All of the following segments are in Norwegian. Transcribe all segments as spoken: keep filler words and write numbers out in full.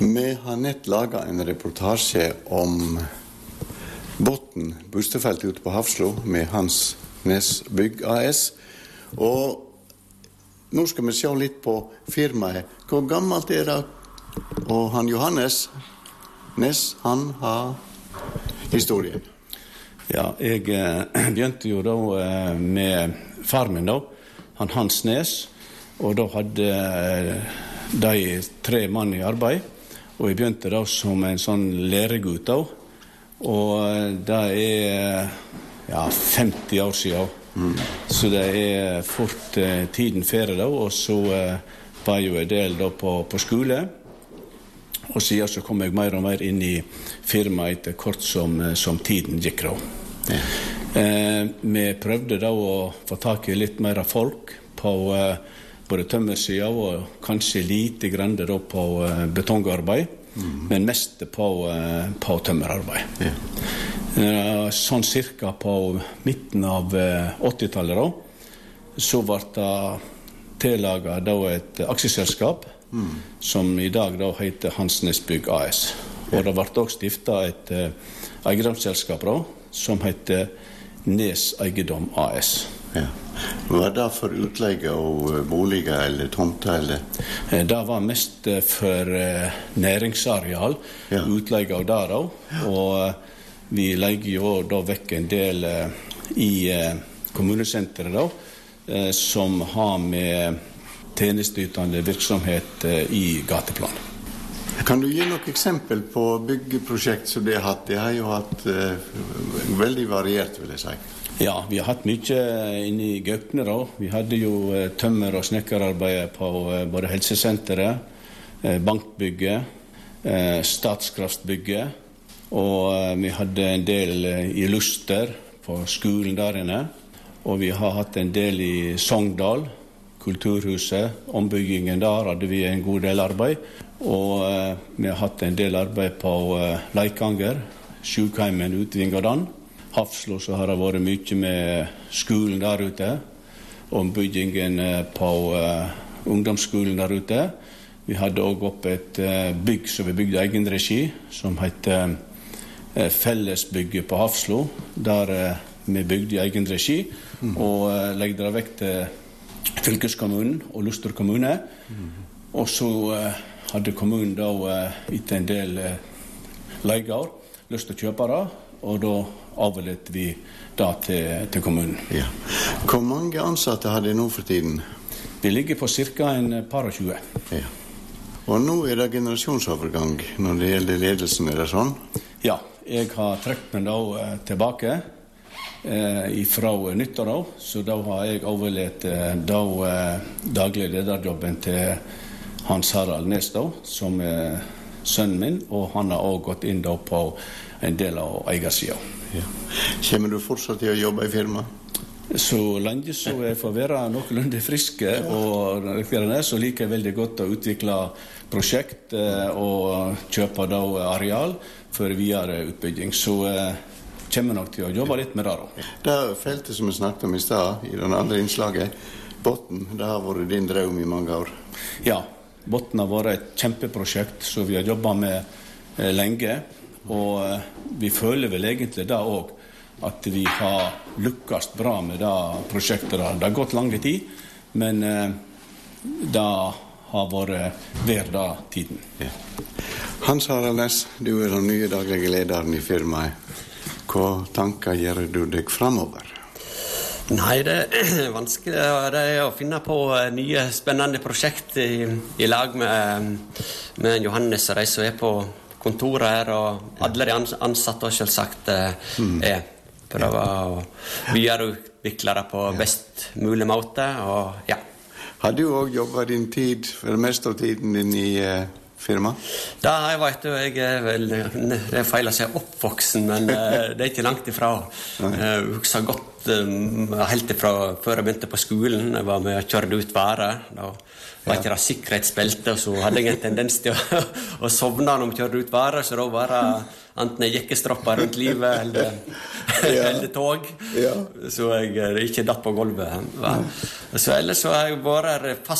Vi har nett laget en reportasje om Botten, Bustefelt ute på Hafslo, med Hans Nes Bygg A S. Og nå skal vi se litt på firmaet. Hvor gammelt er det? Og han Johannes Nes, han har historien. Ja, jeg eh, begynte jo da eh, med far min da, han Hans Nes, og da hadde eh, de tre mann i arbeid, og jeg begynte da som en sånn læregutt da, og eh, det er ja, femti år siden, mm. så det er fort eh, tiden ferie da, og så eh, var jeg jo en del da på, på skole, og siden så kom jeg mer og mer inn i firmaet etter kort som, som tiden gikk da. Ja. Eh, vi prøvde da å få tak i litt mer folk på eh, både tømmersiden og kanskje lite grann da på eh, betongarbeid, mm. men mest på, eh, på tømmerarbeid. Ja. Eh, sånn cirka på midten av eh, åttitallet da, så ble det tillaget da et aksjeselskap, Mm. som i dag da heter Hans Nes Bygg A S. Og det ble også stiftet et uh, eiendomsselskap da, som heter Nes Eiendom A S. Ja. Var det for utleie og boliger eller tomter? Eller? Det var mest for uh, næringsareal, ja. Utleie av der da. Og uh, vi leier jo da vekk en del uh, i uh, kommunesenteret da, uh, som har med tjenesteytende virksomhet i gateplan. Kan du gi noen eksempel på byggeprosjekt som de har hatt? De har jo hatt uh, veldig variert, vil jeg si. Ja, vi har hatt mye inne i Gaupne da. Vi hadde jo uh, tømmer- og snekkerarbeidet på uh, både helsesenteret, uh, bankbygget, uh, statskraftbygget, og uh, vi hadde en del uh, i Luster på skolen der inne, og vi har hatt en del i Sogndal, Kulturhuset, ombyggingen der hadde vi en god del arbeid, og eh, vi har hatt en del arbeid på eh, Leikanger, Sjukheimen ute i Vingardan. Hafslo så har det vært mye med skolen der ute, ombyggingen eh, på eh, ungdomsskolen der ute. Vi hadde også opp et eh, bygg som vi bygde egen regi, som heter eh, Fellesbygget på Hafslo, der eh, vi bygde i egen regi, mm. og eh, legde det vekk til fylkeskommunen og Luster kommune, mm. og så uh, hadde kommunen da uh, etter en del uh, leier lyst til å kjøpe det, og da avlet vi da til, til kommunen. Ja. Hvor mange ansatte har de nå for tiden? Vi ligger på cirka en par og tjue. Ja. Og nå er det generasjonsovergang når det gjelder ledelsen, er det sånn? Ja, jeg har trekt meg da uh, tilbake Eh, fra nyttår da, så da har jeg overlett eh, da eh, daglig lederjobben til Hans Harald Nes da, som er sønnen min, og han har også gått inn da på en del av eiersiden. Ja. Kommer du fortsatt til å jobbe i firma? Så lenge så jeg får være noenlunde friske, og så liker jeg veldig godt å utvikle prosjekt eh, og kjøpe da areal for videre utbygging. Så eh, kommer nok til å jobbe litt med det da. Det feltet som vi snakket om i sted, i den andre innslaget, Botten, det har vært din drøm i mange år. Ja, Botten har vært et kjempeprosjekt som vi har jobbet med eh, lenge, og eh, vi føler vel egentlig da også at vi har lykkes bra med det prosjektet. Det har gått lang tid, men eh, det har vært hver dag tiden. Ja. Hans Harald Nes, du er den nye daglige lederen i firmaet. Hva tanker gjør du deg fremover? Nei, det er vanskelig det er å finne på nye spennende prosjekt i, i lag med, med Johannes og de som er på kontoret her, og alle de ansatte og selvsagt er prøve å videreutvikle det på best mulig måte. Og, ja. Har du også jobbet din tid, for det meste av tiden din i uh, firma? Da jeg vet jo, jeg er vel, det er feil å si oppvoksen, men uh, det er ikke langt ifra. Jeg husker godt um, helt ifra før jeg begynte på skolen, jeg var med og kjørte ut været, da var ikke det sikkerhetsbelte, og så hadde jeg en tendens til å, å sovne når jeg kjørte ut været, så da var det enten jekkestropper rundt livet eller, ja. eller tog, ja. Så jeg ikke datt på gulvet. Ja. Så ellers så har jeg vært fast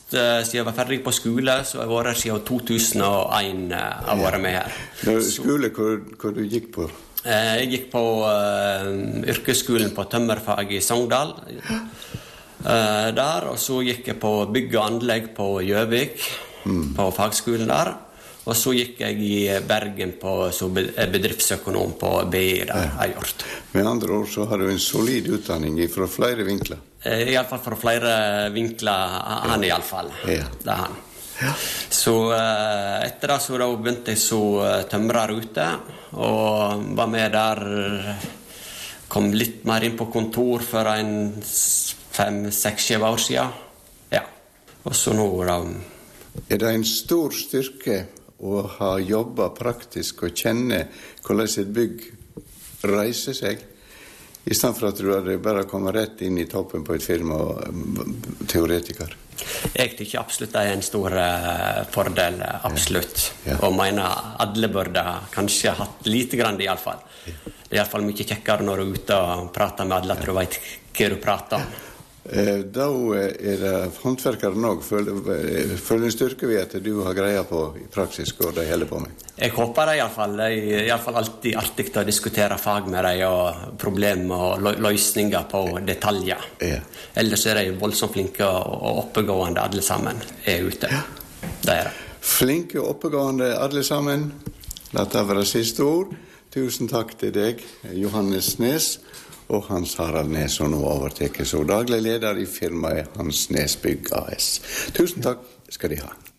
uh, siden jeg var ferdig på skole, så har jeg vært her siden to tusen og en uh, har vært med her. Skole, hvor, hvor du gikk på? Uh, jeg gikk på uh, yrkesskolen på tømmerfag i Sogndal. Uh, der, og så gikk jeg på bygg og anlegg på Gjøvik, mm. på fagskolen der. Og så gikk jeg i Bergen på så bedriftsøkonom på B I der, ja. Jeg gjort. Med andre ord så har du en solid utdanning fra flere vinkler. I alle fall fra flere vinkler, han i alle fall. Ja. Det er han. Ja. Så etter det så da begynte jeg så tømrer ute, og var med der, kom litt mer inn på kontor for en fem, seks, syv år siden. Ja. Og så nå da... Er det en stor styrke å ha jobbet praktisk og kjenne hvordan et bygg reiser seg, i stedet for at du hadde bare kommet rett inn i toppen på et firma og teoretiker? Jeg tykker absolutt det er en stor uh, fordel, absolutt. Ja. Ja. Og mener alle burde kanskje hatt lite grann i alle fall. Ja. Det er i alle fall mye kjekkere når du er ute og prater med alle, at du vet hva du prater om. Eh, da er det håndverkeren også. Føler, føler en styrke ved at du har greia på i praksis hva de holder på med? Jeg håper det i alle fall. Det er i alle fall alltid artig å diskutere fag med dem og problemer og løsninger på detaljer. Ja. Ellers er de voldsomt flinke og oppegående alle sammen er ute. Ja. Det er det. Flinke og oppegående alle sammen. La det være siste ord. Tusen takk til deg, Johannes Nes. Og Hans Harald Nes, og nå overteker så daglig leder i firmaet Hans Nes Bygg A S. Tusen takk skal de ha.